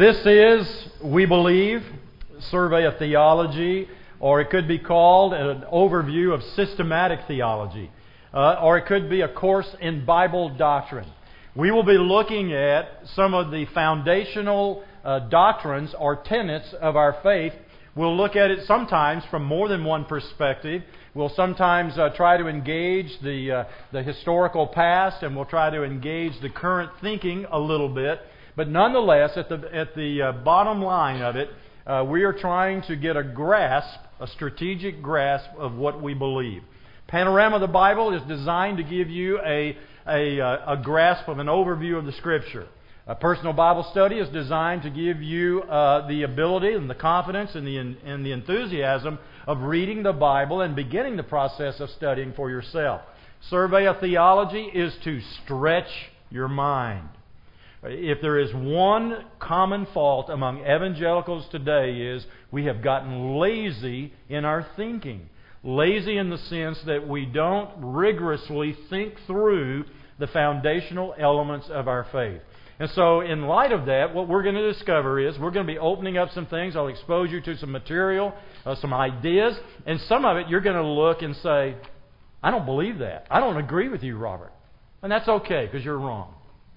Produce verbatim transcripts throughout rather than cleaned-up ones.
This is, we believe, Survey of Theology, or it could be called an overview of systematic theology, uh, or it could be a course in Bible doctrine. We will be looking at some of the foundational uh, doctrines or tenets of our faith. We'll look at it sometimes from more than one perspective. We'll sometimes uh, try to engage the uh, the historical past, and we'll try to engage the current thinking a little bit. But nonetheless, at the at the uh, bottom line of it, uh, we are trying to get a grasp, a strategic grasp of what we believe. Panorama of the Bible is designed to give you a a, a grasp of an overview of the Scripture. A personal Bible study is designed to give you uh, the ability and the confidence and the and the enthusiasm of reading the Bible and beginning the process of studying for yourself. Survey of Theology is to stretch your mind. If there is one common fault among evangelicals today, is we have gotten lazy in our thinking. Lazy in the sense that we don't rigorously think through the foundational elements of our faith. And so in light of that, what we're going to discover is we're going to be opening up some things. I'll expose you to some material, uh, some ideas, and some of it you're going to look and say, I don't believe that. I don't agree with you, Robert. And that's okay, because you're wrong.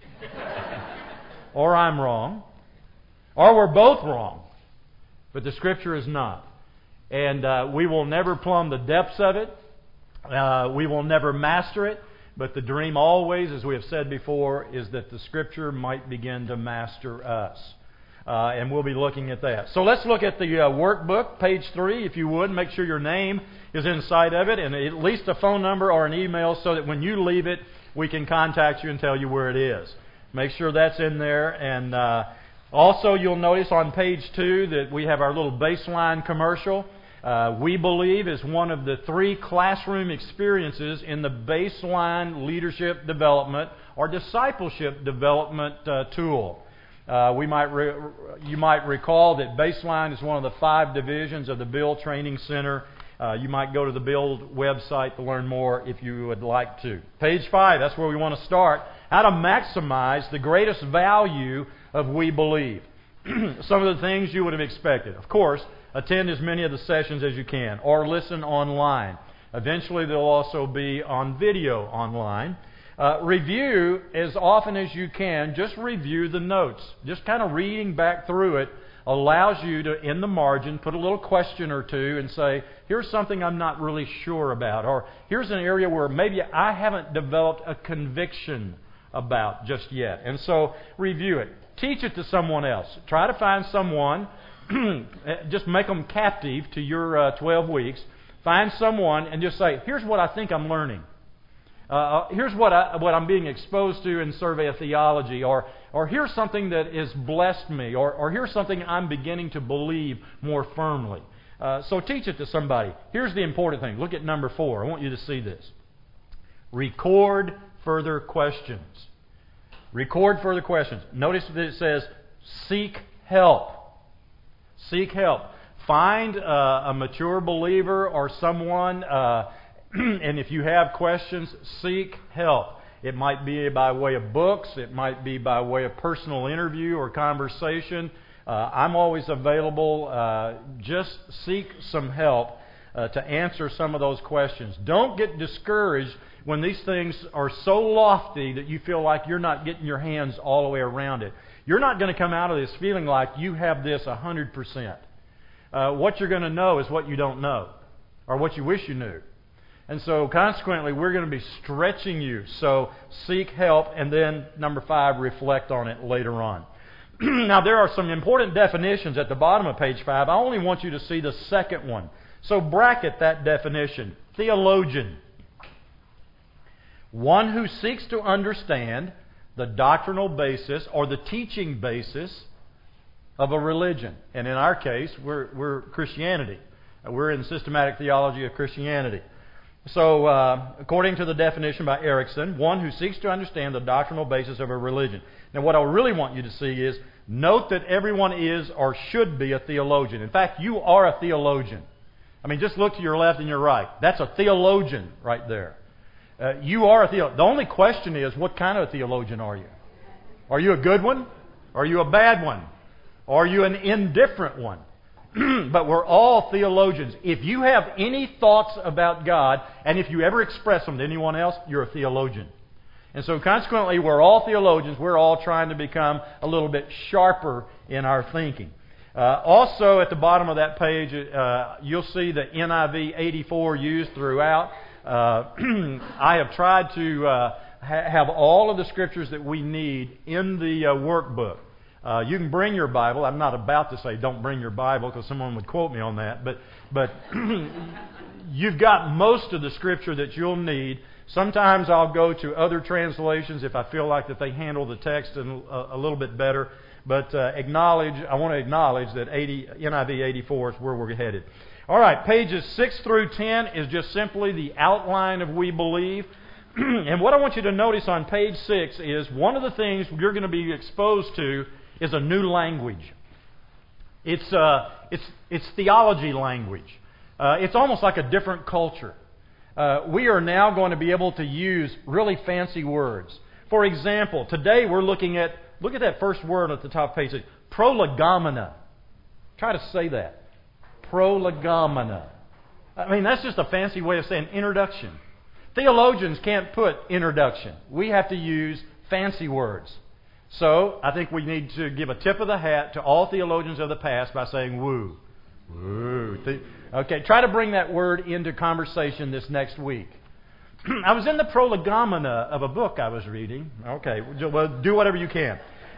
Or I'm wrong. Or we're both wrong. But the Scripture is not. And uh, we will never plumb the depths of it. Uh, we will never master it. But the dream always, as we have said before, is that the Scripture might begin to master us. Uh, and we'll be looking at that. So let's look at the uh, workbook, page three, if you would. Make sure your name is inside of it, and at least a phone number or an email, so that when you leave it, we can contact you and tell you where it is. Make sure that's in there. And uh, also you'll notice on page two that we have our little baseline commercial. Uh, we believe is one of the three classroom experiences in the baseline leadership development or discipleship development uh, tool. Uh, we might re- you might recall that Baseline is one of the five divisions of the Build Training Center. Uh, you might go to the Build website to learn more if you would like to. Page five, that's where we want to start. How to maximize the greatest value of We Believe. Some of the things you would have expected. Of course, attend as many of the sessions as you can, or listen online. Eventually, they'll also be on video online. Uh, review as often as you can. Just review the notes. Just kind of reading back through it allows you to, in the margin, put a little question or two and say, here's something I'm not really sure about, or here's an area where maybe I haven't developed a conviction about just yet. And so, review it. Teach it to someone else. Try to find someone, just make them captive to your uh, twelve weeks. Find someone and just say, here's what I think I'm learning. Uh, here's what, I, what I'm being exposed to in Survey of Theology, or or here's something that has blessed me, or, or here's something I'm beginning to believe more firmly. Uh, so teach it to somebody. Here's the important thing. Look at number four. I want you to see this. Record further questions. Record further questions. Notice that it says, seek help. Seek help. Find uh, a mature believer or someone, uh, and if you have questions, seek help. It might be by way of books. It might be by way of personal interview or conversation. Uh, I'm always available. Uh, just seek some help uh, to answer some of those questions. Don't get discouraged when these things are so lofty that you feel like you're not getting your hands all the way around it. You're not going to come out of this feeling like you have this one hundred percent. Uh, what you're going to know is what you don't know, or what you wish you knew. And so consequently, we're going to be stretching you. So seek help, and then number five, reflect on it later on. Now, there are some important definitions at the bottom of page five. I only want you to see the second one. So bracket that definition. Theologian. One who seeks to understand the doctrinal basis or the teaching basis of a religion. And in our case, we're, we're Christianity. We're in systematic theology of Christianity. So, uh, according to the definition by Erickson, one who seeks to understand the doctrinal basis of a religion. Now, what I really want you to see is, note that everyone is or should be a theologian. In fact, you are a theologian. I mean, just look to your left and your right. That's a theologian right there. Uh, you are a theologian. The only question is, what kind of a theologian are you? Are you a good one? Or are you a bad one? Are you an indifferent one? But we're all theologians. If you have any thoughts about God, and if you ever express them to anyone else, you're a theologian. And so consequently, we're all theologians. We're all trying to become a little bit sharper in our thinking. Uh, also, at the bottom of that page, uh, you'll see the N I V eighty-four used throughout. Uh, I have tried to uh, ha- have all of the scriptures that we need in the uh, workbook. Uh, you can bring your Bible. I'm not about to say don't bring your Bible because someone would quote me on that. But but you've got most of the scripture that you'll need. Sometimes I'll go to other translations if I feel like that they handle the text in a, a little bit better. But uh, acknowledge, I want to acknowledge that eighty, N I V eighty-four is where we're headed. All right, pages six through ten is just simply the outline of We Believe. And what I want you to notice on page six is one of the things you're going to be exposed to is a new language. It's uh, it's it's theology language. Uh, it's almost like a different culture. Uh, we are now going to be able to use really fancy words. For example, today we're looking at, look at that first word at the top of page six, prolegomena. Try to say that. Prolegomena. I mean, that's just a fancy way of saying introduction. Theologians can't put introduction. We have to use fancy words. So, I think we need to give a tip of the hat to all theologians of the past by saying woo. Woo. Okay, try to bring that word into conversation this next week. I was in the prolegomena of a book I was reading. Okay, well, do whatever you can.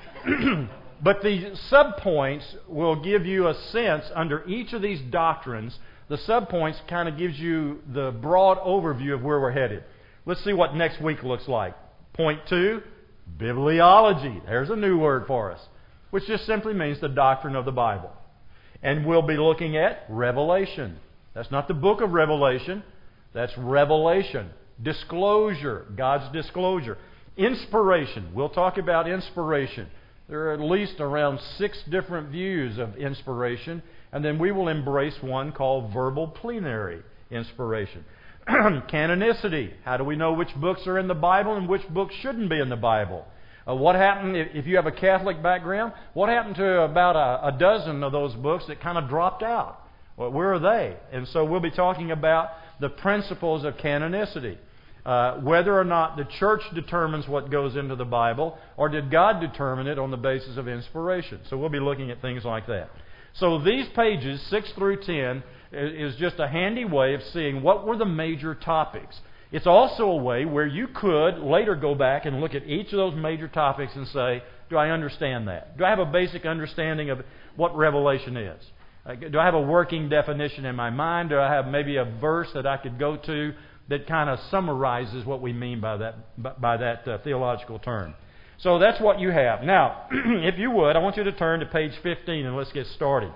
But the subpoints will give you a sense under each of these doctrines. The subpoints kind of gives you the broad overview of where we're headed. Let's see what next week looks like. Point two, bibliology. There's a new word for us, which just simply means the doctrine of the Bible. And we'll be looking at Revelation. That's not the book of Revelation. That's Revelation. Disclosure, God's disclosure. Inspiration. We'll talk about inspiration. There are at least around six different views of inspiration. And then we will embrace one called verbal plenary inspiration. Canonicity. How do we know which books are in the Bible and which books shouldn't be in the Bible? Uh, what happened if, if you have a Catholic background? What happened to about a, a dozen of those books that kind of dropped out? Well, where are they? And so we'll be talking about the principles of canonicity. Uh, whether or not the church determines what goes into the Bible, or did God determine it on the basis of inspiration? So we'll be looking at things like that. So these pages, six through ten, is just a handy way of seeing what were the major topics. It's also a way where you could later go back and look at each of those major topics and say, do I understand that? Do I have a basic understanding of what Revelation is? Do I have a working definition in my mind? Do I have maybe a verse that I could go to that kind of summarizes what we mean by that, by that uh, theological term? So that's what you have. Now, if you would, I want you to turn to page fifteen and let's get started.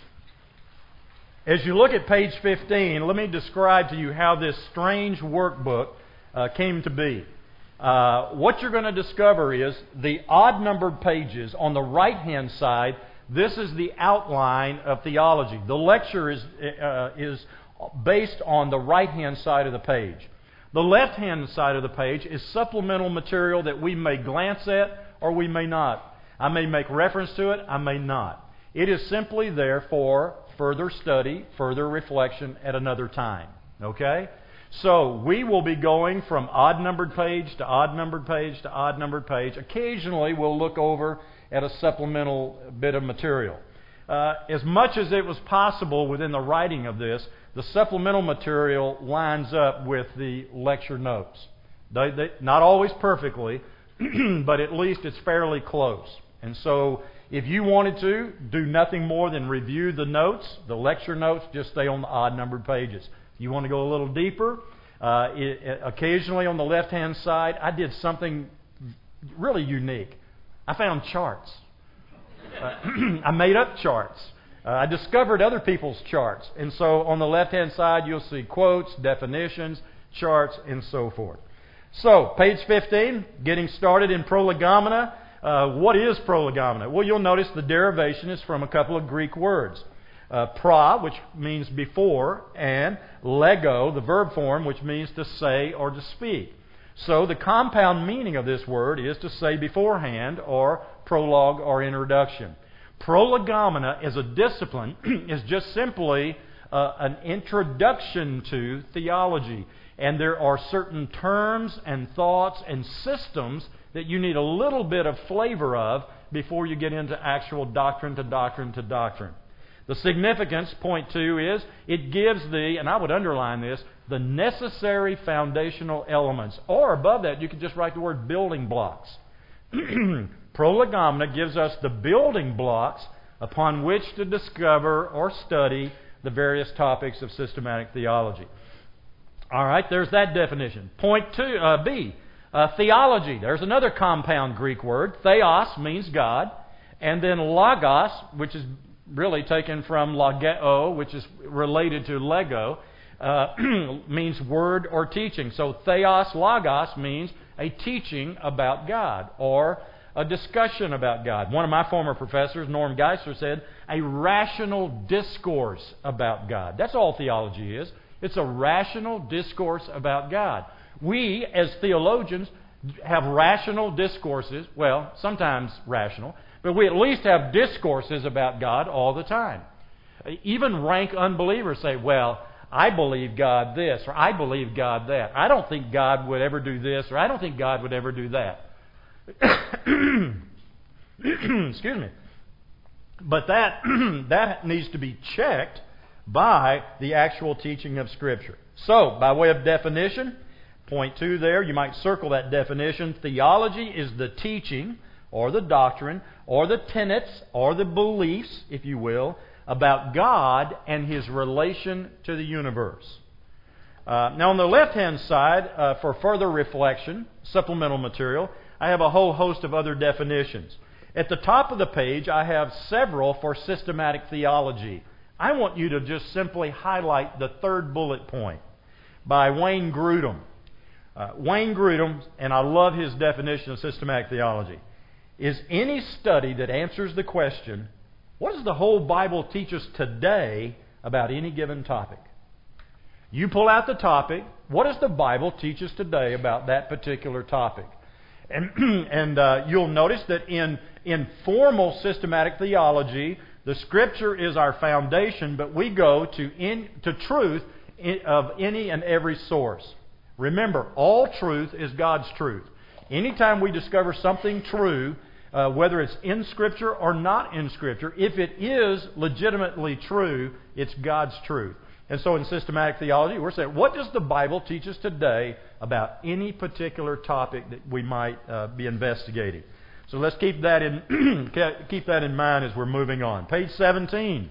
As you look at page fifteen, let me describe to you how this strange workbook uh, came to be. Uh, what you're going to discover is the odd-numbered pages on the right-hand side. This is the outline of theology. The lecture is uh, is based on the right-hand side of the page. The left-hand side of the page is supplemental material that we may glance at or we may not. I may make reference to it, I may not. It is simply there for further study, further reflection at another time. Okay? So we will be going from odd-numbered page to odd-numbered page to odd-numbered page. Occasionally we'll look over at a supplemental bit of material. Uh, as much as it was possible within the writing of this, the supplemental material lines up with the lecture notes. They, they, not always perfectly, but at least it's fairly close. And so if you wanted to do nothing more than review the notes, the lecture notes, just stay on the odd-numbered pages. If you want to go a little deeper, uh, it, it, occasionally on the left-hand side, I did something really unique. I found charts. Uh, I made up charts. Uh, I discovered other people's charts. And so on the left-hand side, you'll see quotes, definitions, charts, and so forth. So, page fifteen, getting started in prolegomena. Uh, what is prolegomena? Well, you'll notice the derivation is from a couple of Greek words. Uh, pra, which means before, and lego, the verb form, which means to say or to speak. So the compound meaning of this word is to say beforehand or prologue or introduction. Prolegomena as a discipline is just simply uh, an introduction to theology. And there are certain terms and thoughts and systems that you need a little bit of flavor of before you get into actual doctrine to doctrine to doctrine. The significance, point two, is it gives the, and I would underline this, the necessary foundational elements. Or above that, you could just write the word building blocks. Prolegomena gives us the building blocks upon which to discover or study the various topics of systematic theology. All right, there's that definition. Point two, uh, B, uh, theology. There's another compound Greek word. Theos means God, and then logos, which is really taken from logeo, which is related to lego, uh, means word or teaching. So theos, logos means a teaching about God or a discussion about God. One of my former professors, Norm Geisler, said a rational discourse about God. That's all theology is. It's a rational discourse about God. We, as theologians, have rational discourses, well, sometimes rational, but we at least have discourses about God all the time. Even rank unbelievers say, well, I believe God this, or I believe God that. I don't think God would ever do this, or I don't think God would ever do that. Excuse me. But that, that needs to be checked by the actual teaching of Scripture. So, by way of definition, point two there, you might circle that definition. Theology is the teaching, or the doctrine, or the tenets, or the beliefs, if you will, about God and His relation to the universe. Uh, now, on the left-hand side, uh, for further reflection, supplemental material, I have a whole host of other definitions. At the top of the page, I have several for systematic theology. I want you to just simply highlight the third bullet point by Wayne Grudem. Uh, Wayne Grudem, and I love his definition of systematic theology, is any study that answers the question, what does the whole Bible teach us today about any given topic? You pull out the topic, what does the Bible teach us today about that particular topic? And, and uh, you'll notice that in, in formal systematic theology, the Scripture is our foundation, but we go to, in, to truth in, of any and every source. Remember, all truth is God's truth. Anytime we discover something true, uh, whether it's in Scripture or not in Scripture, if it is legitimately true, it's God's truth. And so in systematic theology, we're saying, what does the Bible teach us today about any particular topic that we might uh, be investigating? So let's keep that in keep that in mind as we're moving on. Page seventeen.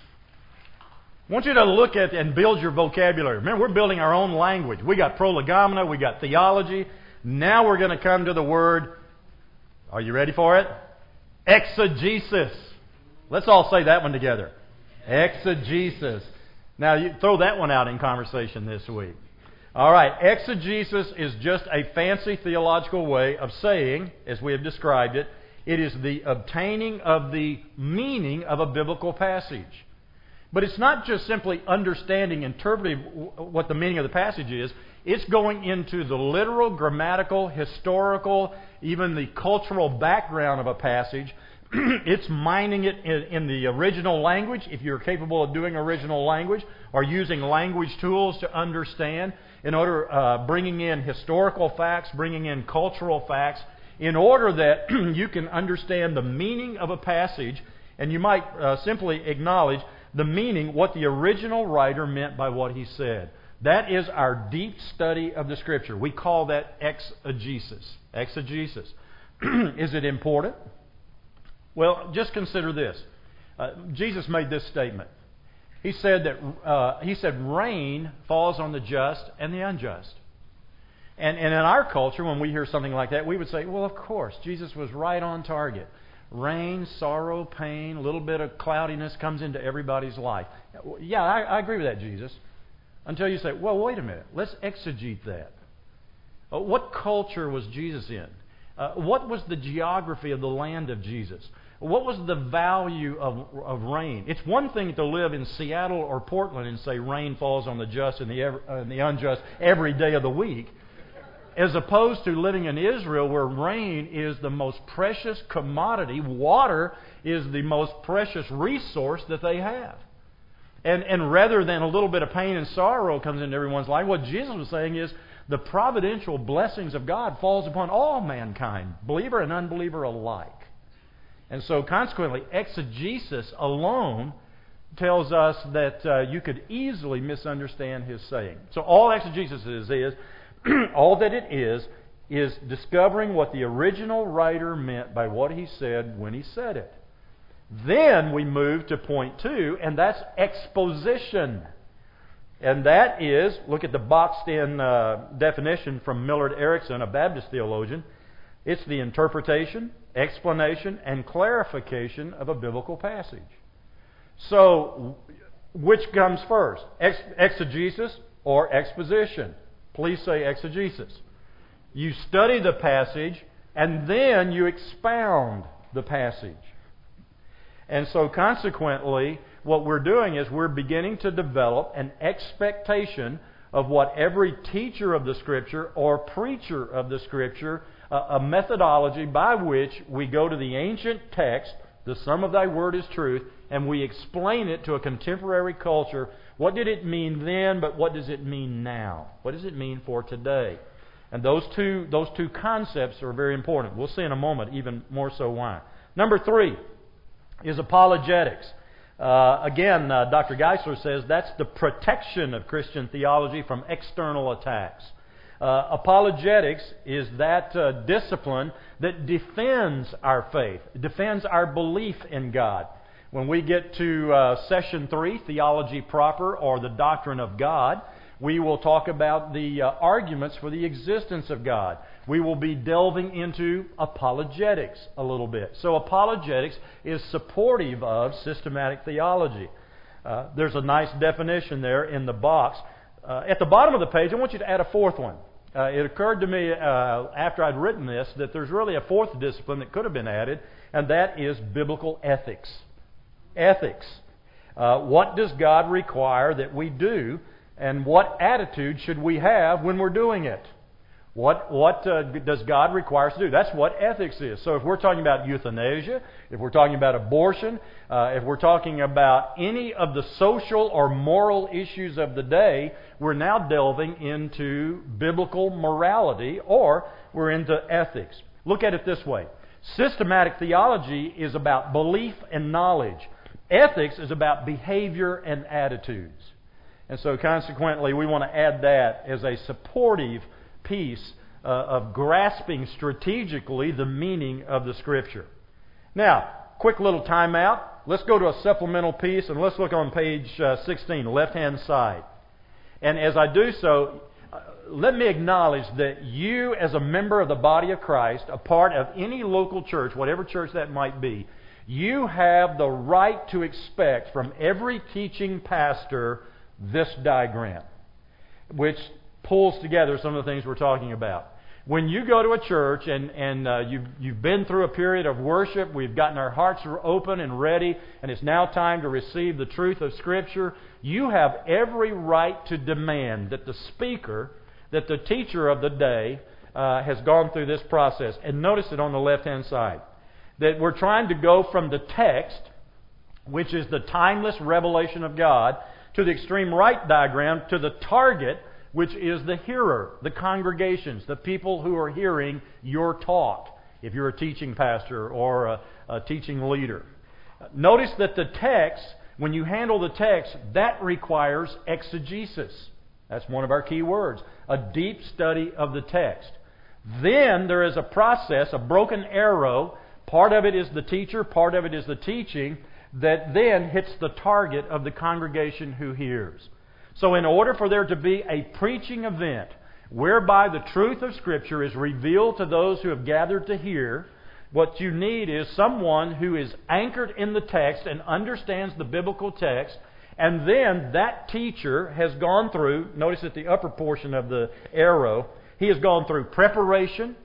I want you to look at and build your vocabulary. Remember, we're building our own language. We got prolegomena, we got theology. Now we're going to come to the word, are you ready for it? Exegesis. Let's all say that one together. Exegesis. Now, you throw that one out in conversation this week. All right, exegesis is just a fancy theological way of saying, as we have described it, it is the obtaining of the meaning of a biblical passage. But it's not just simply understanding, interpreting what the meaning of the passage is. It's going into the literal, grammatical, historical, even the cultural background of a passage. It's mining it in, in the original language, if you're capable of doing original language, or using language tools to understand, in order uh, bringing in historical facts, bringing in cultural facts, in order that you can understand the meaning of a passage, and you might uh, simply acknowledge the meaning, what the original writer meant by what he said. That is our deep study of the Scripture. We call that exegesis. Exegesis. Is it important? Well, just consider this. Uh, Jesus made this statement. He said that uh, he said rain falls on the just and the unjust. And, and in our culture, when we hear something like that, we would say, well, of course, Jesus was right on target. Rain, sorrow, pain, a little bit of cloudiness comes into everybody's life. Yeah, I, I agree with that, Jesus. Until you say, well, wait a minute. Let's exegete that. Uh, what culture was Jesus in? Uh, what was the geography of the land of Jesus? What was the value of, of rain? It's one thing to live in Seattle or Portland and say rain falls on the just and the, ever, uh, and the unjust every day of the week, as opposed to living in Israel where rain is the most precious commodity. Water is the most precious resource that they have. And, and rather than a little bit of pain and sorrow comes into everyone's life, what Jesus was saying is the providential blessings of God falls upon all mankind, believer and unbeliever alike. And so consequently, exegesis alone tells us that uh, you could easily misunderstand His saying. So all exegesis is, is all that it is, is discovering what the original writer meant by what he said when he said it. Then we move to point two, and that's exposition. And that is, look at the boxed-in uh, definition from Millard Erickson, a Baptist theologian. It's the interpretation, explanation, and clarification of a biblical passage. So, which comes first? Ex- exegesis or exposition? Please say exegesis. You study the passage, and then you expound the passage. And so consequently, what we're doing is we're beginning to develop an expectation of what every teacher of the Scripture or preacher of the Scripture, a, a methodology by which we go to the ancient text, the sum of thy word is truth, and we explain it to a contemporary culture. What did it mean then, but what does it mean now? What does it mean for today? And those two, those two concepts are very important. We'll see in a moment even more so why. Number three is apologetics. Uh, again, uh, Doctor Geisler says that's the protection of Christian theology from external attacks. Uh, apologetics is that uh, discipline that defends our faith, defends our belief in God. When we get to uh, session three, Theology Proper or the Doctrine of God, we will talk about the uh, arguments for the existence of God. We will be delving into apologetics a little bit. So apologetics is supportive of systematic theology. Uh, there's a nice definition there in the box. Uh, at the bottom of the page, I want you to add a fourth one. Uh, it occurred to me uh, after I'd written this that there's really a fourth discipline that could have been added, and that is biblical ethics. Ethics. Uh, what does God require that we do? And what attitude should we have when we're doing it? What what uh, does God require us to do? That's what ethics is. So if we're talking about euthanasia, if we're talking about abortion, uh, if we're talking about any of the social or moral issues of the day, we're now delving into biblical morality, or we're into ethics. Look at it this way. Systematic theology is about belief and knowledge. Ethics is about behavior and attitudes. And so consequently, we want to add that as a supportive piece uh, of grasping strategically the meaning of the Scripture. Now, quick little timeout. Let's go to a supplemental piece, and let's look on page uh, sixteen, left-hand side. And as I do so, uh, let me acknowledge that you, as a member of the body of Christ, a part of any local church, whatever church that might be, you have the right to expect from every teaching pastor this diagram, which pulls together some of the things we're talking about. When you go to a church and, and uh, you've, you've been through a period of worship, we've gotten our hearts open and ready, and it's now time to receive the truth of Scripture, you have every right to demand that the speaker, that the teacher of the day, uh, has gone through this process. And notice it on the left-hand side, that we're trying to go from the text, which is the timeless revelation of God, to the extreme right diagram, to the target, which is the hearer, the congregations, the people who are hearing your talk, if you're a teaching pastor or a, a teaching leader. Notice that the text, when you handle the text, that requires exegesis. That's one of our key words, a deep study of the text. Then there is a process, a broken arrow. Part of it is the teacher, part of it is the teaching, that then hits the target of the congregation who hears. So in order for there to be a preaching event whereby the truth of Scripture is revealed to those who have gathered to hear, what you need is someone who is anchored in the text and understands the biblical text, and then that teacher has gone through, notice at the upper portion of the arrow, he has gone through preparation,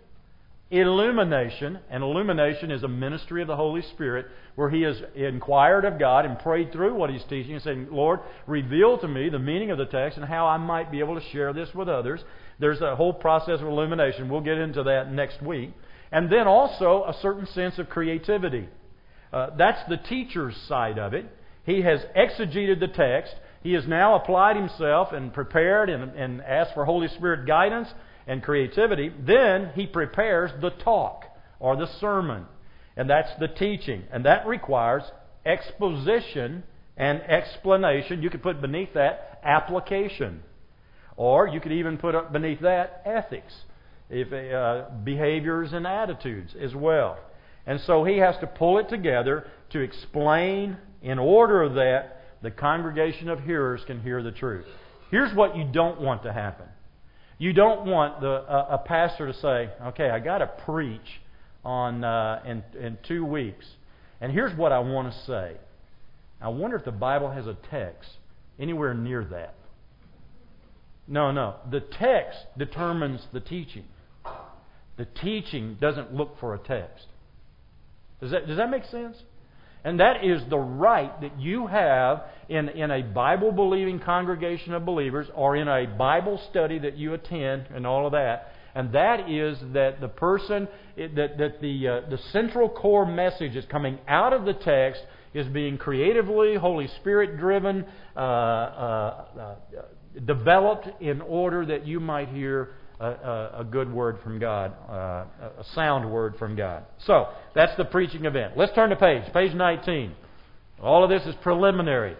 illumination, and illumination is a ministry of the Holy Spirit where he has inquired of God and prayed through what he's teaching and saying, Lord, reveal to me the meaning of the text and how I might be able to share this with others. There's a whole process of illumination. We'll get into that next week. And then also a certain sense of creativity. Uh, that's the teacher's side of it. He has exegeted the text. He has now applied himself and prepared and, and asked for Holy Spirit guidance and creativity. Then he prepares the talk or the sermon. And that's the teaching. And that requires exposition and explanation. You could put beneath that application. Or you could even put up beneath that ethics, if uh, behaviors and attitudes as well. And so he has to pull it together to explain in order that the congregation of hearers can hear the truth. Here's what you don't want to happen. You don't want the, uh, a pastor to say, okay, I got to preach on uh, in, in two weeks. And here's what I want to say. I wonder if the Bible has a text anywhere near that. No, no. The text determines the teaching. The teaching doesn't look for a text. Does that, does that make sense? And that is the right that you have in, in a Bible-believing congregation of believers or in a Bible study that you attend and all of that. And that is that the person, that, that the, uh, the central core message is coming out of the text is being creatively, Holy Spirit-driven, uh, uh, uh, developed in order that you might hear a, a, a good word from God, uh, a sound word from God. So, that's the preaching event. Let's turn to page, page nineteen. All of this is preliminary.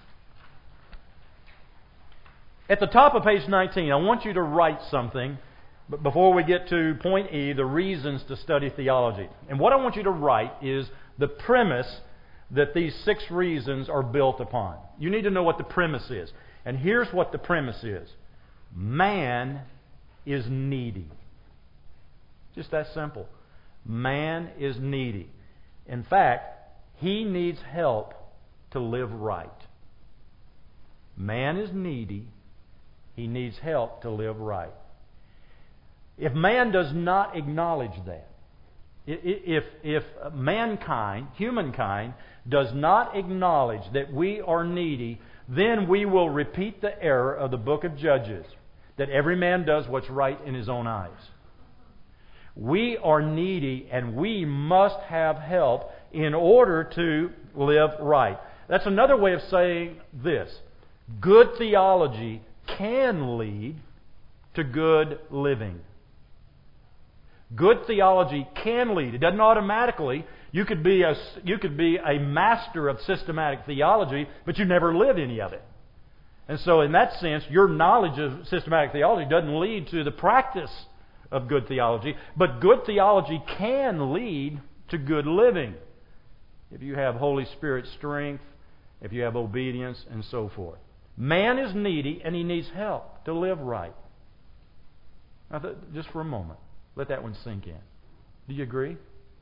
At the top of page nineteen, I want you to write something but before we get to point E, the reasons to study theology. And what I want you to write is the premise that these six reasons are built upon. You need to know what the premise is. And here's what the premise is. Man is needy. Just that simple. Man is needy. In fact, he needs help to live right. Man is needy. He needs help to live right. If man does not acknowledge that, if, if mankind, humankind, does not acknowledge that we are needy, then we will repeat the error of the book of Judges, that every man does what's right in his own eyes. We are needy and we must have help in order to live right. That's another way of saying this. Good theology can lead to good living. Good theology can lead. It doesn't automatically. You could be a, you could be a master of systematic theology, but you never live any of it. And so in that sense, your knowledge of systematic theology doesn't lead to the practice of good theology. But good theology can lead to good living. If you have Holy Spirit strength, if you have obedience, and so forth. Man is needy and he needs help to live right. Now, th- just for a moment, let that one sink in. Do you agree?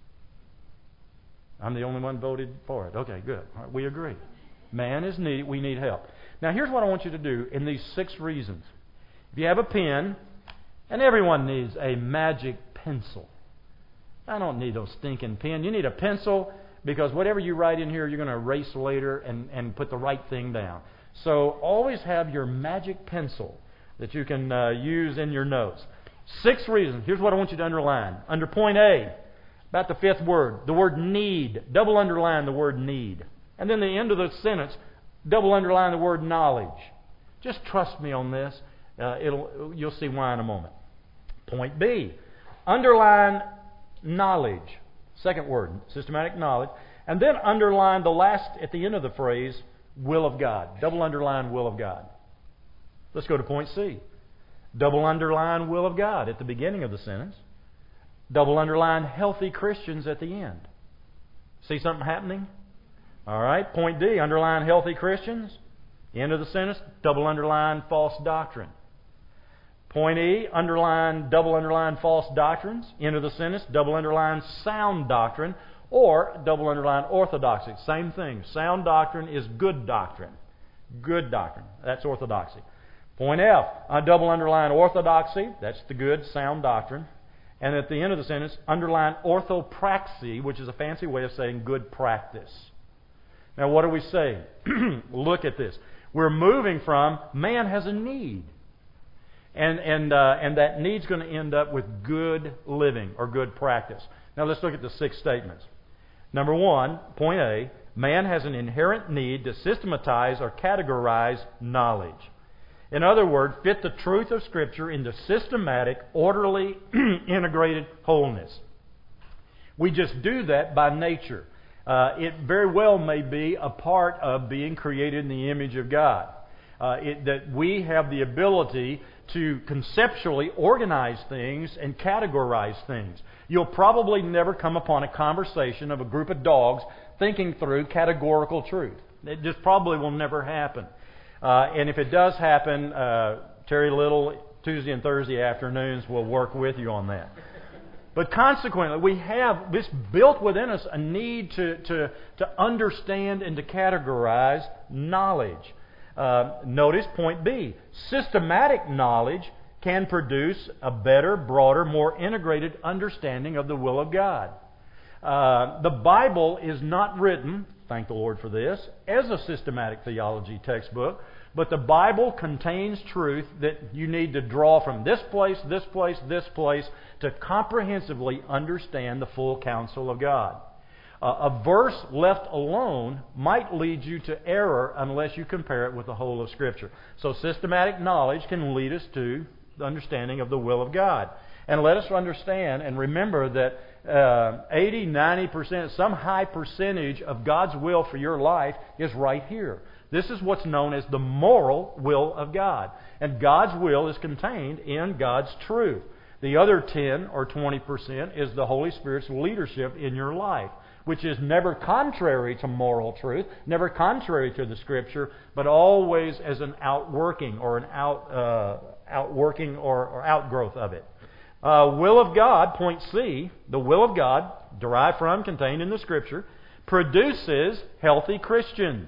I'm the only one voted for it. Okay, good. All right, we agree. Man is needy. We need help. Now, here's what I want you to do in these six reasons. If you have a pen, and everyone needs a magic pencil. I don't need a stinking pen. You need a pencil because whatever you write in here, you're going to erase later and, and put the right thing down. So always have your magic pencil that you can uh, use in your notes. Six reasons. Here's what I want you to underline. Under point A, about the fifth word, the word need. Double underline the word need. And then the end of the sentence, double underline the word knowledge. Just trust me on this. Uh, it'll you'll see why in a moment. Point B, underline knowledge. Second word, systematic knowledge. And then underline the last, at the end of the phrase, will of God. Double underline will of God. Let's go to point C. Double underline will of God at the beginning of the sentence. Double underline healthy Christians at the end. See something happening? All right. Point D, underline healthy Christians. End of the sentence, double underline false doctrine. Point E, underline, double underline false doctrines. End of the sentence, double underline sound doctrine. Or double underline orthodoxy. Same thing. Sound doctrine is good doctrine. Good doctrine. That's orthodoxy. Point F, I double underline orthodoxy. That's the good, sound doctrine. And at the end of the sentence, underline orthopraxy, which is a fancy way of saying good practice. Now, what are we saying? Look at this. We're moving from man has a need. And and uh, and that need's going to end up with good living or good practice. Now, let's look at the six statements. Number one, point A, man has an inherent need to systematize or categorize knowledge. In other words, fit the truth of Scripture into systematic, orderly, integrated wholeness. We just do that by nature. Uh, it very well may be a part of being created in the image of God. Uh, it, that we have the ability to conceptually organize things and categorize things. You'll probably never come upon a conversation of a group of dogs thinking through categorical truth. It just probably will never happen. Uh, and if it does happen, uh, Terry Little, Tuesday and Thursday afternoons, will work with you on that. But consequently, we have this built within us a need to, to, to understand and to categorize knowledge. Uh, notice point B. Systematic knowledge can produce a better, broader, more integrated understanding of the will of God. Uh, the Bible is not written, thank the Lord for this, as a systematic theology textbook, but the Bible contains truth that you need to draw from this place, this place, this place to comprehensively understand the full counsel of God. Uh, a verse left alone might lead you to error unless you compare it with the whole of Scripture. So systematic knowledge can lead us to the understanding of the will of God. And let us understand and remember that uh, eighty, ninety percent, some high percentage of God's will for your life is right here. This is what's known as the moral will of God. And God's will is contained in God's truth. The other ten or twenty percent is the Holy Spirit's leadership in your life, which is never contrary to moral truth, never contrary to the Scripture, but always as an outworking or an out uh, outworking or, or outgrowth of it. Uh, will of God, point C, the will of God, derived from, contained in the Scripture, produces healthy Christians.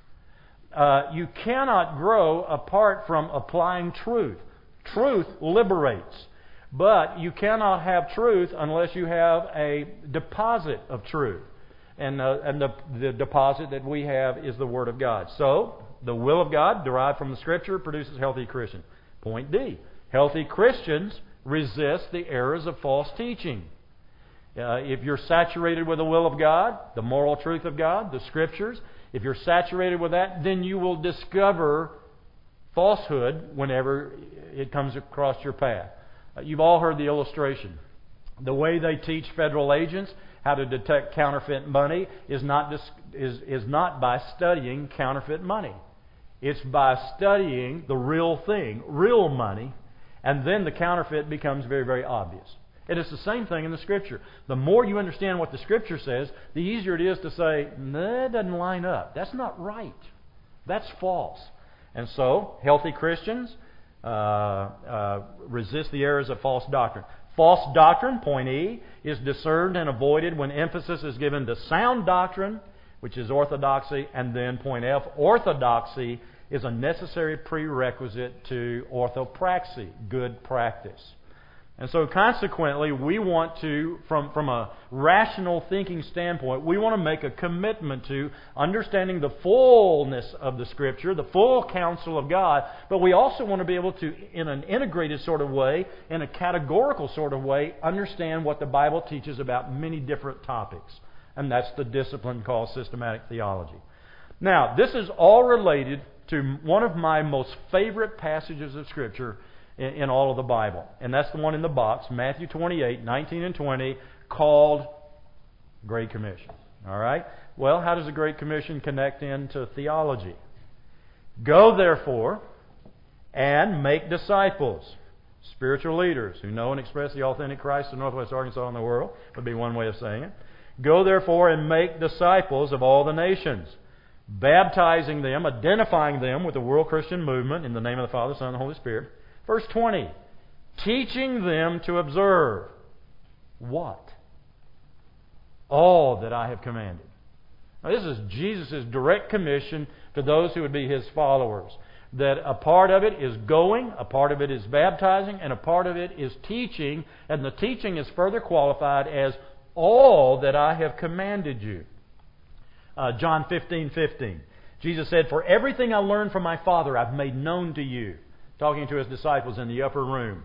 Uh, you cannot grow apart from applying truth. Truth liberates. But you cannot have truth unless you have a deposit of truth. And, uh, and the, the deposit that we have is the Word of God. So, the will of God, derived from the Scripture, produces healthy Christians. Point D. Healthy Christians resist the errors of false teaching. Uh, if you're saturated with the will of God, the moral truth of God, the Scriptures, if you're saturated with that, then you will discover falsehood whenever it comes across your path. Uh, you've all heard the illustration. The way they teach federal agents how to detect counterfeit money is not dis- is, is not by studying counterfeit money. It's by studying the real thing, real money, and then the counterfeit becomes very, very obvious. And it's the same thing in the Scripture. The more you understand what the Scripture says, the easier it is to say, no, that doesn't line up. That's not right. That's false. And so, healthy Christians uh, uh, resist the errors of false doctrine. False doctrine, point E, is discerned and avoided when emphasis is given to sound doctrine, which is orthodoxy, and then point F, orthodoxy is a necessary prerequisite to orthopraxy, good practice. And so consequently, we want to, from, from a rational thinking standpoint, we want to make a commitment to understanding the fullness of the Scripture, the full counsel of God, but we also want to be able to, in an integrated sort of way, in a categorical sort of way, understand what the Bible teaches about many different topics. And that's the discipline called systematic theology. Now, this is all related to one of my most favorite passages of Scripture in, in all of the Bible. And that's the one in the box, Matthew twenty-eight, nineteen and twenty, called Great Commission. All right? Well, how does the Great Commission connect into theology? Go, therefore, and make disciples, spiritual leaders who know and express the authentic Christ of Northwest Arkansas and the world, would be one way of saying it. Go, therefore, and make disciples of all the nations, baptizing them, identifying them with the World Christian Movement in the name of the Father, Son, and the Holy Spirit. Verse twenty, teaching them to observe what? All that I have commanded. Now, this is Jesus' direct commission to those who would be His followers. That a part of it is going, a part of it is baptizing, and a part of it is teaching. And the teaching is further qualified as all that I have commanded you. Uh, John fifteen fifteen. Jesus said, for everything I learned from my Father I've made known to you. Talking to His disciples in the upper room.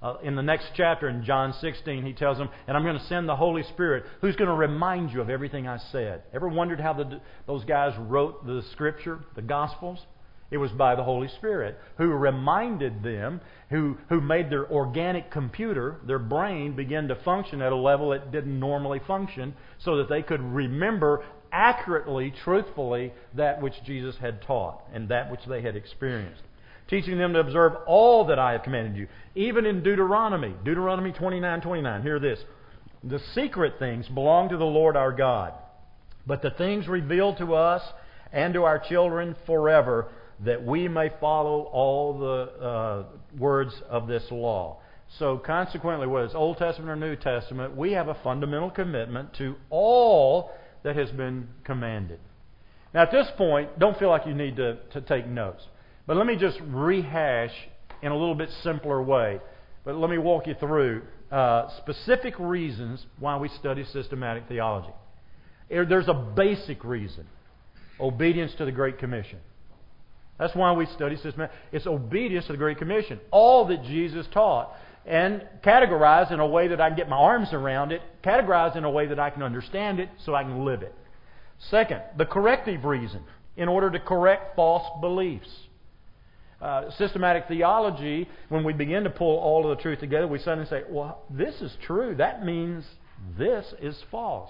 Uh, in the next chapter, in John sixteen, he tells them, and I'm going to send the Holy Spirit, who's going to remind you of everything I said. Ever wondered how the, those guys wrote the Scripture, the Gospels? It was by the Holy Spirit, who reminded them, who, who made their organic computer, their brain, begin to function at a level it didn't normally function, so that they could remember accurately, truthfully, that which Jesus had taught and that which they had experienced. Teaching them to observe all that I have commanded you. Even in Deuteronomy, Deuteronomy twenty-nine twenty-nine, hear this. The secret things belong to the Lord our God, but the things revealed to us and to our children forever, that we may follow all the uh, words of this law. So consequently, whether it's Old Testament or New Testament, we have a fundamental commitment to all that has been commanded. Now at this point, don't feel like you need to, to take notes. But let me just rehash in a little bit simpler way. But let me walk you through uh, specific reasons why we study systematic theology. There's a basic reason. Obedience to the Great Commission. That's why we study systematic. It's obedience to the Great Commission. All that Jesus taught. And categorized in a way that I can get my arms around it. Categorized in a way that I can understand it so I can live it. Second, the corrective reason. In order to correct false beliefs. Uh, systematic theology, when we begin to pull all of the truth together, we suddenly say, well, this is true. That means this is false.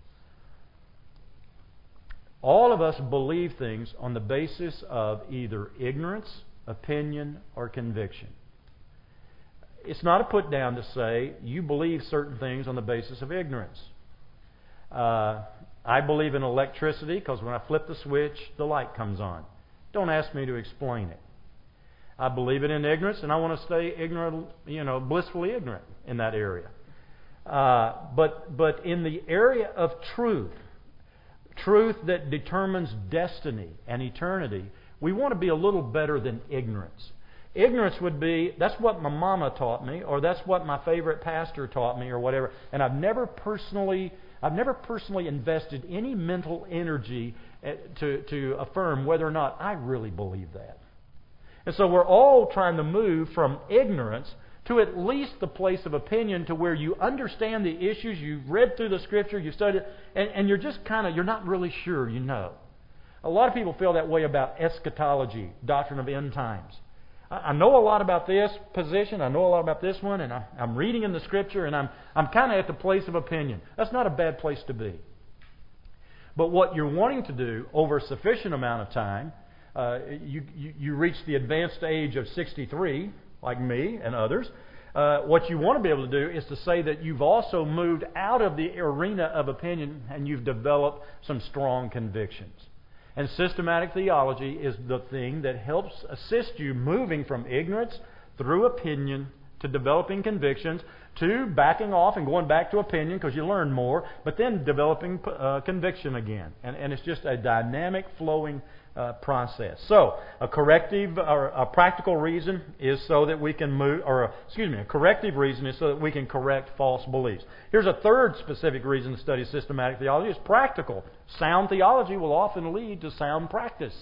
All of us believe things on the basis of either ignorance, opinion, or conviction. It's not a put down to say you believe certain things on the basis of ignorance. Uh, I believe in electricity because when I flip the switch, the light comes on. Don't ask me to explain it. I believe it in ignorance, and I want to stay ignorant, you know, blissfully ignorant in that area. Uh, but but in the area of truth, truth that determines destiny and eternity, we want to be a little better than ignorance. Ignorance would be, that's what my mama taught me, or that's what my favorite pastor taught me, or whatever. And I've never personally, I've never personally invested any mental energy to to affirm whether or not I really believe that. And so we're all trying to move from ignorance to at least the place of opinion, to where you understand the issues, you've read through the Scripture, you've studied, and, and you're just kind of, you're not really sure you know. A lot of people feel that way about eschatology, doctrine of end times. I, I know a lot about this position, I know a lot about this one, and I, I'm reading in the Scripture, and I'm, I'm kind of at the place of opinion. That's not a bad place to be. But what you're wanting to do over a sufficient amount of time, Uh, you, you, you reach the advanced age of sixty-three, like me and others. Uh, what you want to be able to do is to say that you've also moved out of the arena of opinion and you've developed some strong convictions. And systematic theology is the thing that helps assist you moving from ignorance through opinion to developing convictions to backing off and going back to opinion because you learn more, but then developing uh, conviction again. And, and it's just a dynamic flowing Uh, process. So, a corrective or a practical reason is so that we can move, or a, excuse me, a corrective reason is so that we can correct false beliefs. Here's a third specific reason to study systematic theology: is practical. Sound theology will often lead to sound practice.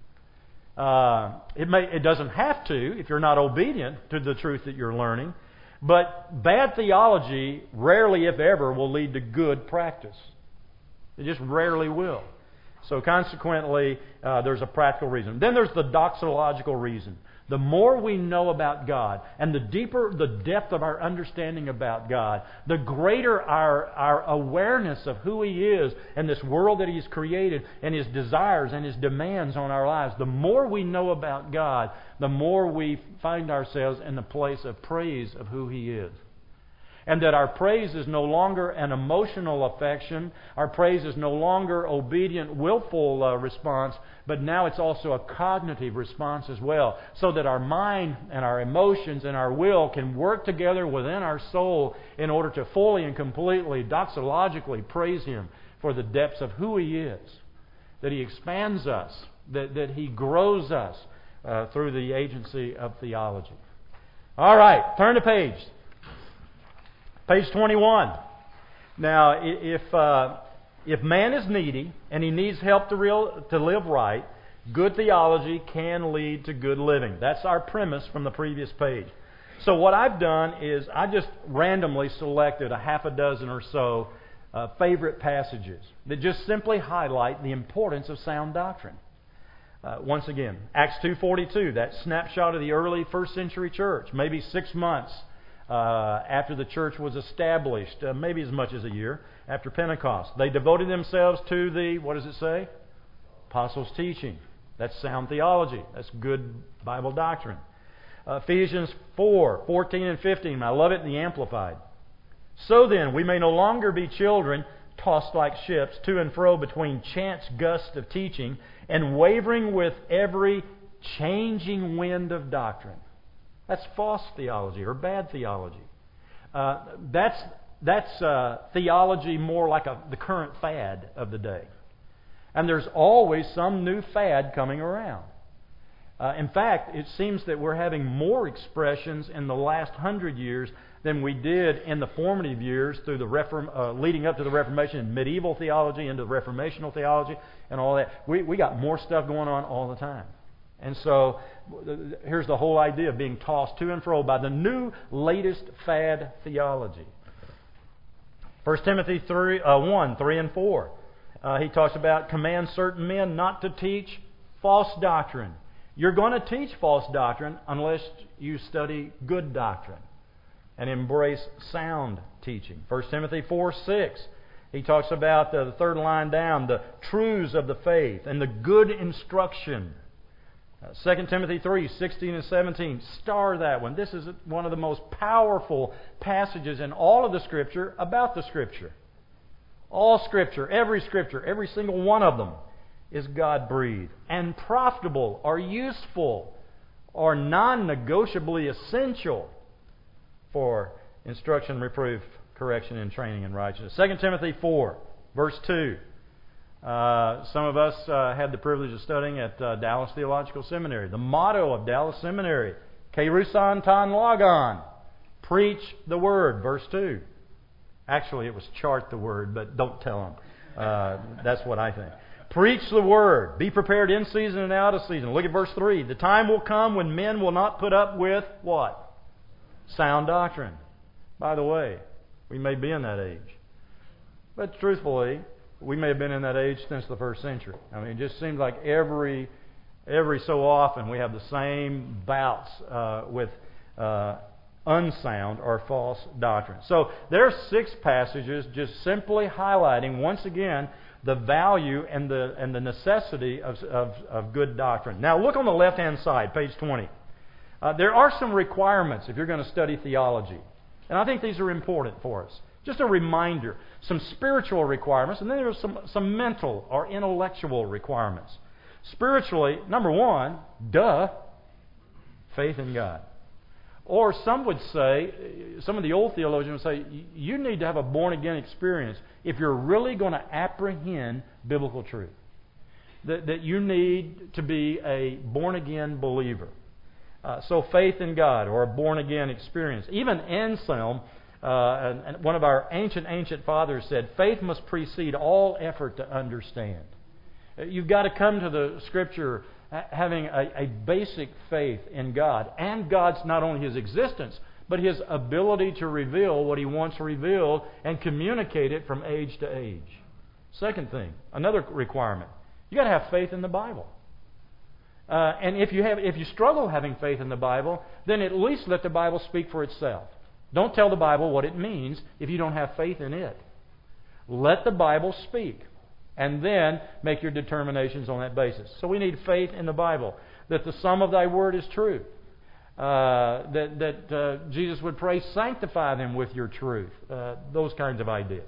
Uh, it may, it doesn't have to if you're not obedient to the truth that you're learning, but bad theology rarely, if ever, will lead to good practice. It just rarely will. So consequently, uh, there's a practical reason. Then there's the doxological reason. The more we know about God, and the deeper the depth of our understanding about God, the greater our, our awareness of who He is and this world that He's created and His desires and His demands on our lives. The more we know about God, the more we find ourselves in the place of praise of who He is. And that our praise is no longer an emotional affection. Our praise is no longer obedient, willful uh, response, but now it's also a cognitive response as well. So that our mind and our emotions and our will can work together within our soul in order to fully and completely, doxologically praise Him for the depths of who He is. That He expands us, that, that He grows us uh, through the agency of theology. All right, turn the page. Page twenty-one. Now, if uh, if man is needy and he needs help to real to live right, good theology can lead to good living. That's our premise from the previous page. So what I've done is I just randomly selected a half a dozen or so uh, favorite passages that just simply highlight the importance of sound doctrine. Uh, once again, Acts two forty-two, that snapshot of the early first century church, maybe six months uh, after the church was established, uh, maybe as much as a year after Pentecost. They devoted themselves to the, what does it say? Apostles' teaching. That's sound theology. That's good Bible doctrine. Uh, Ephesians four fourteen and fifteen. I love it in the Amplified. So then, we may no longer be children tossed like ships to and fro between chance gusts of teaching and wavering with every changing wind of doctrine. That's false theology or bad theology. Uh, that's that's uh, theology more like a, the current fad of the day. And there's always some new fad coming around. Uh, in fact, it seems that we're having more expressions in the last hundred years than we did in the formative years through the Reform, uh, leading up to the Reformation and medieval theology into Reformational theology and all that. We we got more stuff going on all the time. And so here's the whole idea of being tossed to and fro by the new latest fad theology. First Timothy three, uh, one, three and four. Uh, he talks about command certain men not to teach false doctrine. You're going to teach false doctrine unless you study good doctrine and embrace sound teaching. First Timothy four six. He talks about uh, the third line down, the truths of the faith and the good instruction. Uh, Second Timothy three sixteen and seventeen. Star that one. This is one of the most powerful passages in all of the Scripture about the Scripture. All Scripture, every Scripture, every single one of them is God-breathed and profitable or useful or non-negotiably essential for instruction, reproof, correction, and training in righteousness. Second Timothy four, verse two. Uh, some of us uh, had the privilege of studying at uh, Dallas Theological Seminary. The motto of Dallas Seminary, Kerusan Ton Logon, preach the Word, verse two. Actually, it was chart the Word, but don't tell them. Uh, that's what I think. Preach the Word. Be prepared in season and out of season. Look at verse three. The time will come when men will not put up with what? Sound doctrine. By the way, we may be in that age. But truthfully, we may have been in that age since the first century. I mean, it just seems like every every so often we have the same bouts uh, with uh, unsound or false doctrine. So there are six passages just simply highlighting once again the value and the and the necessity of, of, of good doctrine. Now look on the left-hand side, page twenty. Uh, there are some requirements if you're going to study theology. And I think these are important for us. Just a reminder, some spiritual requirements, and then there's some, some mental or intellectual requirements. Spiritually, number one, duh, faith in God. Or some would say, some of the old theologians would say, you need to have a born-again experience if you're really going to apprehend biblical truth. That, that you need to be a born-again believer. Uh, so faith in God or a born-again experience. Even Anselm, uh, and, and one of our ancient, ancient fathers said, faith must precede all effort to understand. You've got to come to the Scripture having a, a basic faith in God and God's not only His existence, but His ability to reveal what He wants revealed and communicate it from age to age. Second thing, another requirement, you've got to have faith in the Bible. Uh, and if you have, if you struggle having faith in the Bible, then at least let the Bible speak for itself. Don't tell the Bible what it means if you don't have faith in it. Let the Bible speak. And then make your determinations on that basis. So we need faith in the Bible. That the sum of Thy Word is true. Uh, that that uh, Jesus would pray, sanctify them with your truth. Uh, those kinds of ideas.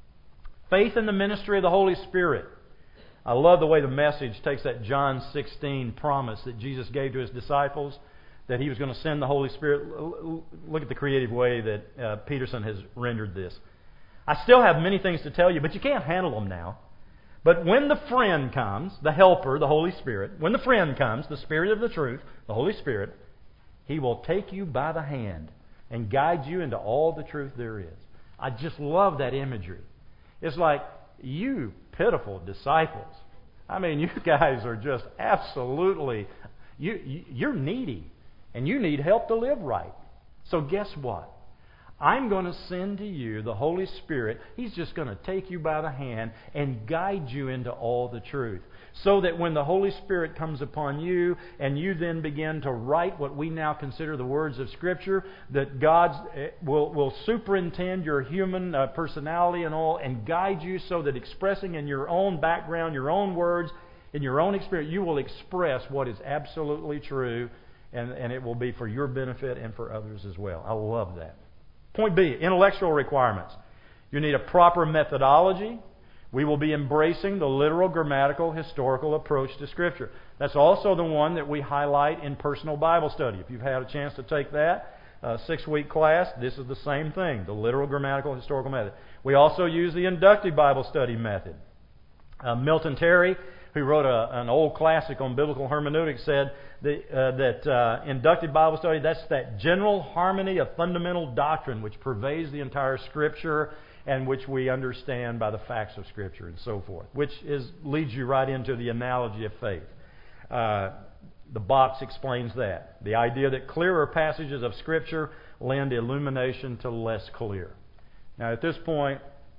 Faith in the ministry of the Holy Spirit. I love the way the Message takes that John sixteen promise that Jesus gave to His disciples, that He was going to send the Holy Spirit. Look at the creative way that uh, Peterson has rendered this. I still have many things to tell you, but you can't handle them now. But when the friend comes, the helper, the Holy Spirit, when the friend comes, the Spirit of the truth, the Holy Spirit, He will take you by the hand and guide you into all the truth there is. I just love that imagery. It's like, you pitiful disciples. I mean, you guys are just absolutely, you, you're needy and you need help to live right. So guess what? I'm going to send to you the Holy Spirit. He's just going to take you by the hand and guide you into all the truth. So that when the Holy Spirit comes upon you and you then begin to write what we now consider the words of Scripture, that God will, will superintend your human uh, personality and all and guide you so that expressing in your own background, your own words, in your own experience, you will express what is absolutely true, and, and it will be for your benefit and for others as well. I love that. Point B, intellectual requirements. You need a proper methodology. We will be embracing the literal, grammatical, historical approach to Scripture. That's also the one that we highlight in personal Bible study. If you've had a chance to take that uh, six-week class, this is the same thing, the literal, grammatical, historical method. We also use the inductive Bible study method. Uh, Milton Terry, who wrote a, an old classic on biblical hermeneutics, said that, uh, that uh, inductive Bible study, that's that general harmony of fundamental doctrine which pervades the entire Scripture and which we understand by the facts of Scripture and so forth, which is leads you right into the analogy of faith. Uh, the box explains that. The idea that clearer passages of Scripture lend illumination to less clear. Now at this point,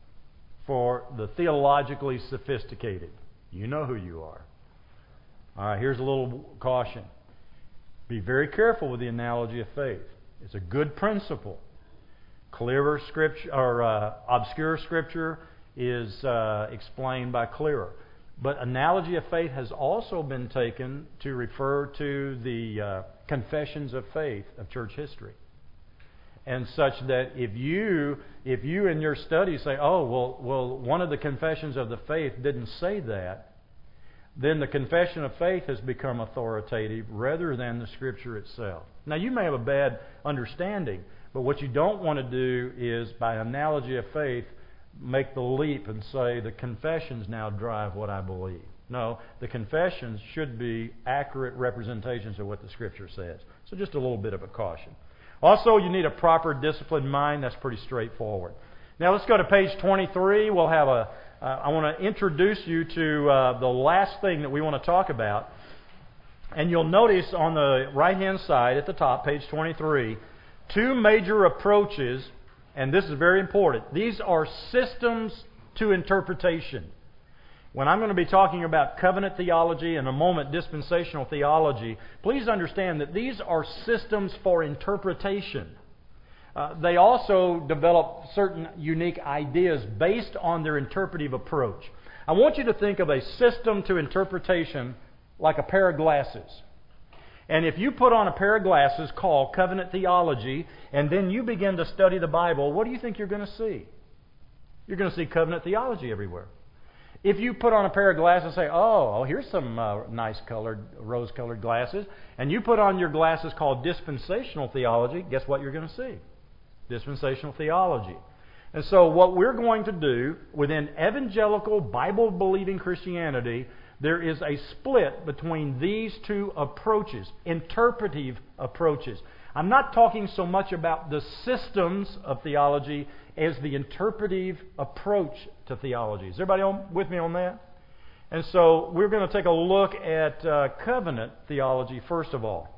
for the theologically sophisticated, you know who you are. All right, here's a little caution. Be very careful with the analogy of faith. It's a good principle. Clearer scripture or uh, obscure Scripture is uh, explained by clearer. But analogy of faith has also been taken to refer to the uh, confessions of faith of church history. And such that if you if you in your study say, oh, well, well, one of the confessions of the faith didn't say that, then the confession of faith has become authoritative rather than the Scripture itself. Now, you may have a bad understanding, but what you don't want to do is, by analogy of faith, make the leap and say the confessions now drive what I believe. No, the confessions should be accurate representations of what the Scripture says. So just a little bit of a caution. Also, you need a proper disciplined mind. That's pretty straightforward. Now let's go to page twenty-three. We'll have a. Uh, I want to introduce you to uh, the last thing that we want to talk about. And you'll notice on the right-hand side at the top, page twenty-three, two major approaches, and this is very important. These are systems to interpretation. When I'm going to be talking about covenant theology and in a moment dispensational theology, please understand that these are systems for interpretation. Uh, they also develop certain unique ideas based on their interpretive approach. I want you to think of a system to interpretation like a pair of glasses. And if you put on a pair of glasses called covenant theology, and then you begin to study the Bible, what do you think you're going to see? You're going to see covenant theology everywhere. If you put on a pair of glasses and say, oh, oh here's some uh, nice colored, rose-colored glasses, and you put on your glasses called dispensational theology, guess what you're going to see? Dispensational theology. And so what we're going to do within evangelical, Bible-believing Christianity, there is a split between these two approaches, interpretive approaches. I'm not talking so much about the systems of theology as the interpretive approach to theology. Is everybody on, with me on that? And so we're going to take a look at uh, covenant theology first of all.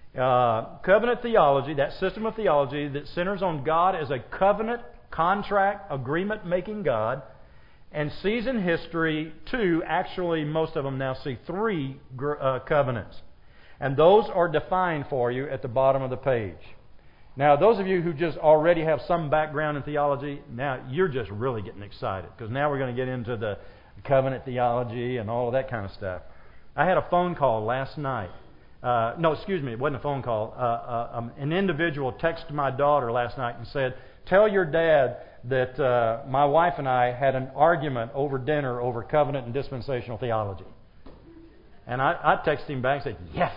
Uh, covenant theology, that system of theology that centers on God as a covenant, contract, agreement-making God, and sees in history two, actually most of them now see three uh, covenants. And those are defined for you at the bottom of the page. Now, those of you who just already have some background in theology, now you're just really getting excited, because now we're going to get into the covenant theology and all of that kind of stuff. I had a phone call last night. Uh, no, excuse me, it wasn't a phone call. Uh, uh, um, an individual texted my daughter last night and said, tell your dad that uh, my wife and I had an argument over dinner over covenant and dispensational theology. And I, I texted him back and said, yes.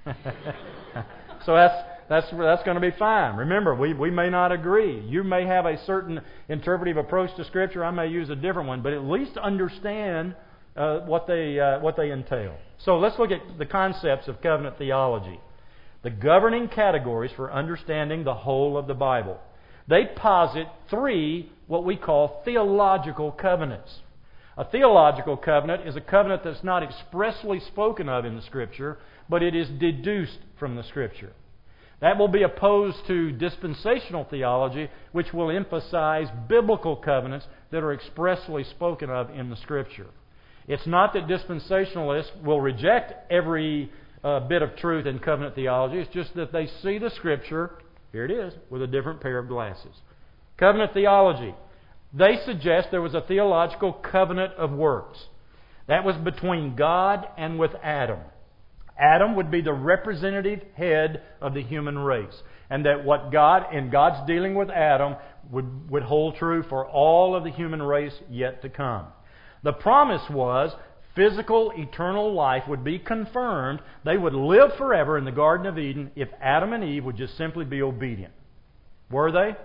So that's that's that's going to be fine. Remember, we, we may not agree. You may have a certain interpretive approach to Scripture. I may use a different one, but at least understand uh, what they uh, what they entail. So let's look at the concepts of covenant theology. The governing categories for understanding the whole of the Bible. They posit three what we call theological covenants. A theological covenant is a covenant that's not expressly spoken of in the Scripture, but it is deduced from the Scripture. That will be opposed to dispensational theology, which will emphasize biblical covenants that are expressly spoken of in the Scripture. It's not that dispensationalists will reject every uh, bit of truth in covenant theology. It's just that they see the Scripture, here it is, with a different pair of glasses. Covenant theology. They suggest there was a theological covenant of works. That was between God and with Adam. Adam would be the representative head of the human race. And that what God, in God's dealing with Adam, would, would hold true for all of the human race yet to come. The promise was physical, eternal life would be confirmed. They would live forever in the Garden of Eden if Adam and Eve would just simply be obedient. Were they?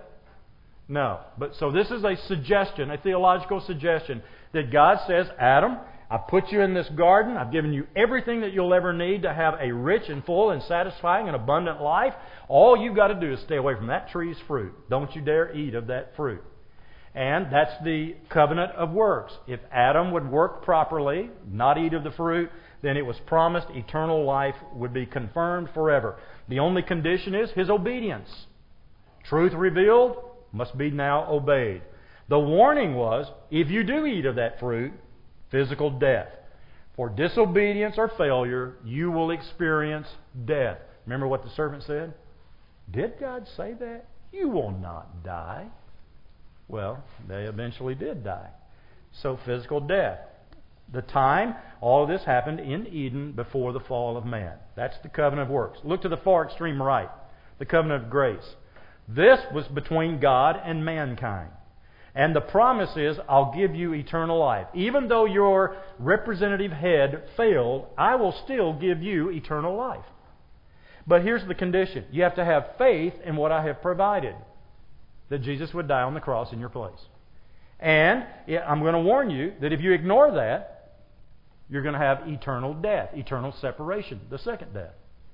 No. But so this is a suggestion, a theological suggestion, that God says, Adam, I put you in this garden. I've given you everything that you'll ever need to have a rich and full and satisfying and abundant life. All you've got to do is stay away from that tree's fruit. Don't you dare eat of that fruit. And that's the covenant of works. If Adam would work properly, not eat of the fruit, then it was promised eternal life would be confirmed forever. The only condition is his obedience. Truth revealed must be now obeyed. The warning was, if you do eat of that fruit, physical death. For disobedience or failure, you will experience death. Remember what the servant said? Did God say that? You will not die. Well, they eventually did die. So physical death. The time, all of this happened in Eden before the fall of man. That's the covenant of works. Look to the far extreme right. The covenant of grace. This was between God and mankind. And the promise is, I'll give you eternal life. Even though your representative head failed, I will still give you eternal life. But here's the condition. You have to have faith in what I have provided. That Jesus would die on the cross in your place. And I'm going to warn you that if you ignore that, you're going to have eternal death, eternal separation, the second death.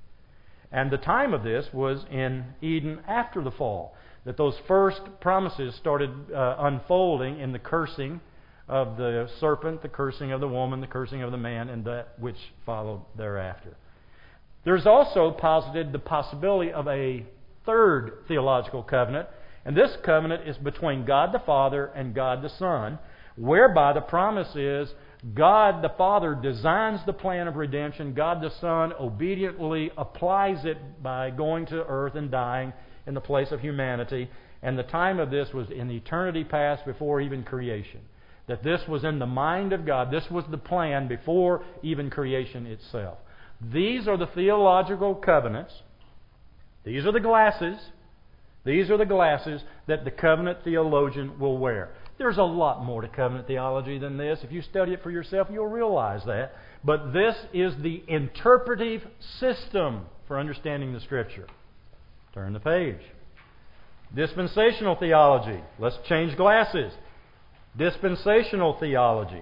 And the time of this was in Eden after the fall. That those first promises started uh, unfolding in the cursing of the serpent, the cursing of the woman, the cursing of the man, and that which followed thereafter. There's also posited the possibility of a third theological covenant, and this covenant is between God the Father and God the Son, whereby the promise is God the Father designs the plan of redemption, God the Son obediently applies it by going to earth and dying in the place of humanity, and the time of this was in eternity past before even creation. That this was in the mind of God. This was the plan before even creation itself. These are the theological covenants. These are the glasses. These are the glasses that the covenant theologian will wear. There's a lot more to covenant theology than this. If you study it for yourself, you'll realize that. But this is the interpretive system for understanding the Scripture. Turn the page. Dispensational theology. Let's change glasses. Dispensational theology.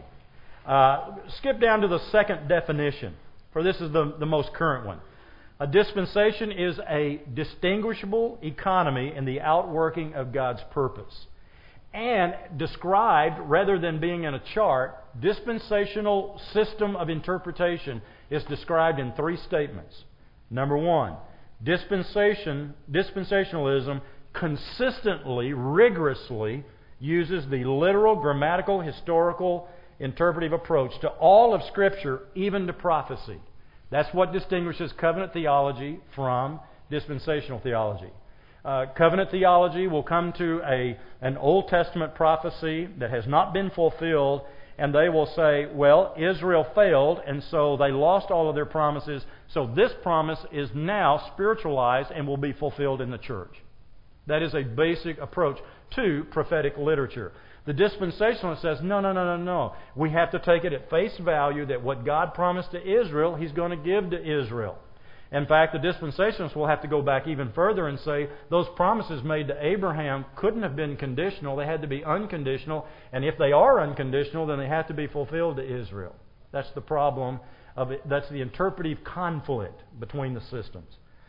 Uh, skip down to the second definition, for this is the, the most current one. A dispensation is a distinguishable economy in the outworking of God's purpose. And described, rather than being in a chart, dispensational system of interpretation is described in three statements. Number one, Dispensation, dispensationalism consistently, rigorously uses the literal, grammatical, historical, interpretive approach to all of Scripture, even to prophecy. That's what distinguishes covenant theology from dispensational theology. Uh, covenant theology will come to a an Old Testament prophecy that has not been fulfilled, and they will say, well, Israel failed, and so they lost all of their promises, so this promise is now spiritualized and will be fulfilled in the church. That is a basic approach to prophetic literature. The dispensationalist says, no, no, no, no, no. We have to take it at face value that what God promised to Israel, He's going to give to Israel. In fact, the dispensationalists will have to go back even further and say those promises made to Abraham couldn't have been conditional. They had to be unconditional. And if they are unconditional, then they have to be fulfilled to Israel. That's the problem of it. That's the interpretive conflict between the systems.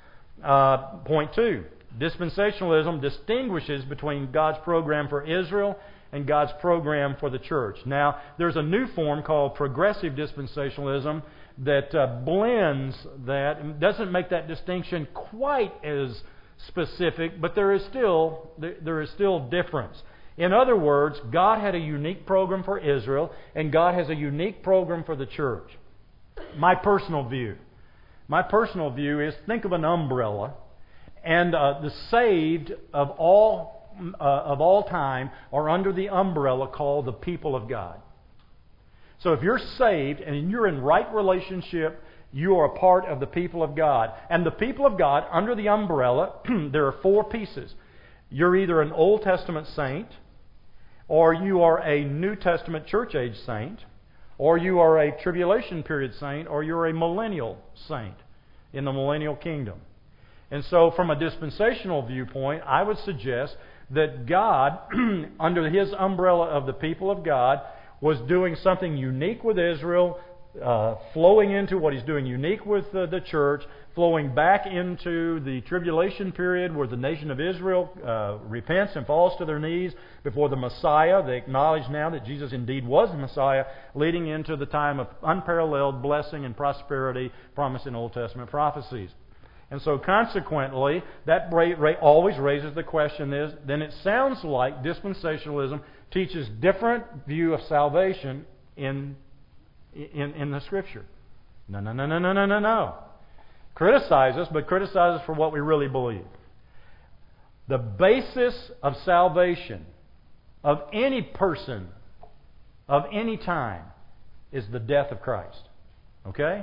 Uh, point two, dispensationalism distinguishes between God's program for Israel and God's program for the church. Now, there's a new form called progressive dispensationalism that uh, blends that, and doesn't make that distinction quite as specific, but there is still there is still difference. In other words, God had a unique program for Israel, and God has a unique program for the church. My personal view, my personal view is think of an umbrella, and uh, the saved of all uh, of all time are under the umbrella called the people of God. So if you're saved and you're in right relationship, you are a part of the people of God. And the people of God, under the umbrella, there are four pieces. You're either an Old Testament saint, or you are a New Testament church age saint, or you are a tribulation period saint, or you're a millennial saint in the millennial kingdom. And so from a dispensational viewpoint, I would suggest that God, under His umbrella of the people of God, was doing something unique with Israel, uh, flowing into what He's doing unique with uh, the church, flowing back into the tribulation period where the nation of Israel uh, repents and falls to their knees before the Messiah. They acknowledge now that Jesus indeed was the Messiah, leading into the time of unparalleled blessing and prosperity promised in Old Testament prophecies. And so consequently, that always raises the question is, then it sounds like dispensationalism teaches different view of salvation in, in, in the Scripture. No, no, no, no, no, no, no, no. Criticize us, but criticize us for what we really believe. The basis of salvation of any person of any time is the death of Christ. Okay?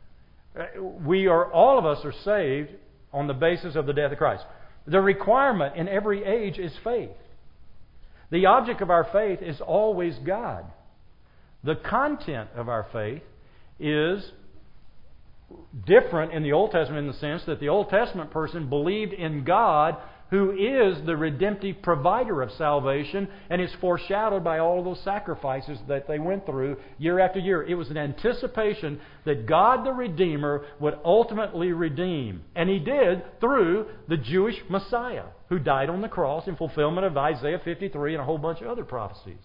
We are, all of us are saved on the basis of the death of Christ. The requirement in every age is faith. The object of our faith is always God. The content of our faith is different in the Old Testament in the sense that the Old Testament person believed in God, who is the redemptive provider of salvation, and is foreshadowed by all of those sacrifices that they went through year after year. It was an anticipation that God the Redeemer would ultimately redeem. And He did through the Jewish Messiah, who died on the cross in fulfillment of Isaiah fifty-three and a whole bunch of other prophecies.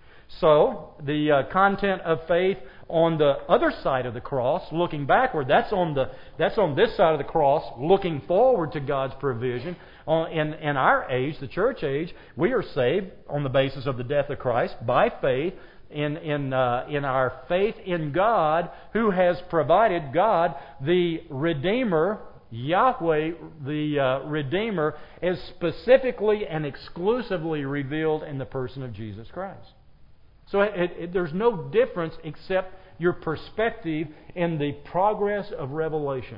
So, the uh, content of faith on the other side of the cross, looking backward, that's on the that's on this side of the cross, looking forward to God's provision. Uh, in, in our age, the church age, we are saved on the basis of the death of Christ by faith in in uh, in our faith in God, who has provided God the Redeemer, Yahweh, the uh, Redeemer, is specifically and exclusively revealed in the person of Jesus Christ. So it, it, there's no difference except your perspective in the progress of revelation.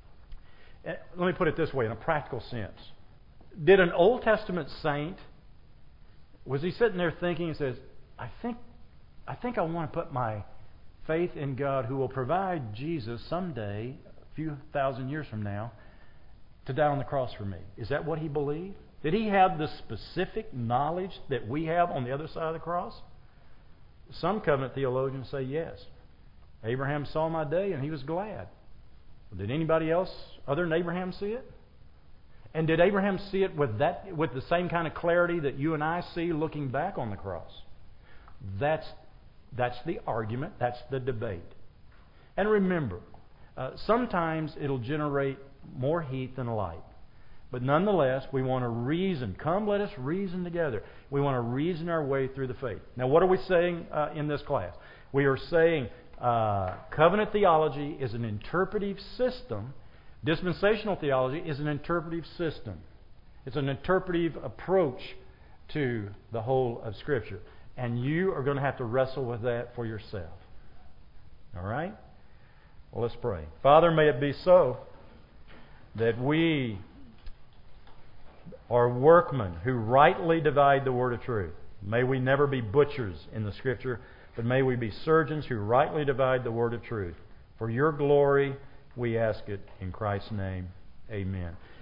Let me put it this way, in a practical sense. Did an Old Testament saint, was he sitting there thinking and says, I think, I think I want to put my faith in God who will provide Jesus someday, a few thousand years from now, to die on the cross for me? Is that what he believed? Did he have the specific knowledge that we have on the other side of the cross? Some covenant theologians say yes. Abraham saw my day and he was glad. Did anybody else other than Abraham see it? And did Abraham see it with that, with the same kind of clarity that you and I see looking back on the cross? That's, that's the argument. That's the debate. And remember, uh, sometimes it'll generate more heat than light. But nonetheless, we want to reason. Come, let us reason together. We want to reason our way through the faith. Now, what are we saying uh, in this class? We are saying uh, covenant theology is an interpretive system. Dispensational theology is an interpretive system. It's an interpretive approach to the whole of Scripture. And you are going to have to wrestle with that for yourself. All right? Well, let's pray. Father, may it be so that we are workmen who rightly divide the word of truth. May we never be butchers in the Scripture, but may we be surgeons who rightly divide the word of truth. For your glory, we ask it in Christ's name. Amen.